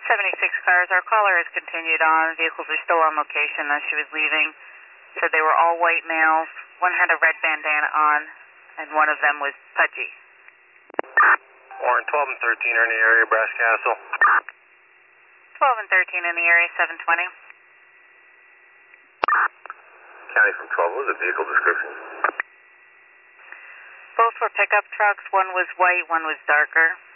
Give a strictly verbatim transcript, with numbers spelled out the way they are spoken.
seventy-six cars. Our caller has continued on. Vehicles are still on location as she was leaving. So they were all white males. One had a red bandana on, and one of them was pudgy. Warren, twelve and thirteen are in the area, Brass Castle. twelve and thirteen in the area, seven twenty. County from twelve, what was the vehicle description? Both were pickup trucks. One was white, one was darker.